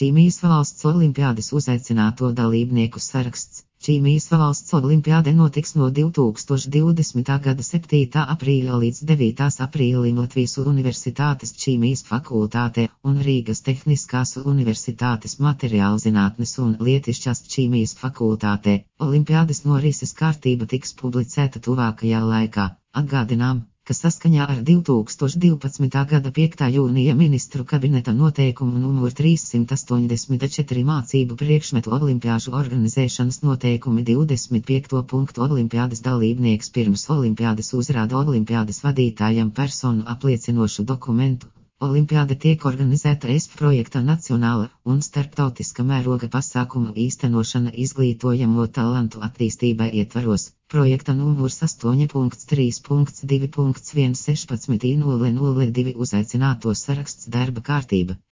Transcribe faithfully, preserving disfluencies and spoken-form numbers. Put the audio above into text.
Čīmijas valsts olimpiādes uzaicināto dalībnieku saraksts. Čīmijas valsts olimpiāde notiks no divtūkstoš divdesmitā gada septītā aprīļa līdz devītā aprīlim Latvijas Universitātes Čīmijas fakultātē un Rīgas Tehniskās Universitātes materiālzinātnes un lietišķās Čīmijas fakultātē. Olimpiādes norises kārtība tiks publicēta tuvākajā laikā. Atgādinām, ka saskaņā ar divtūkstoš divpadsmitā gada piektā jūnija ministru kabineta noteikumu numur trīssimt astoņdesmit četri mācību priekšmetu olimpiāžu organizēšanas noteikumi divdesmit piekto punktu olimpiādes dalībnieks pirms olimpiādes uzrāda olimpiādes vadītājam personu apliecinošu dokumentu. Olimpiāde tiek organizēta E S P projekta nacionāla un starptautiska mēroga pasākuma īstenošana izglītojamo talantu attīstībai ietvaros. Projekta numurs astoņi trīs divi viens šešpadsmit nulle nulle divi uzaicināto saraksts darba kārtība.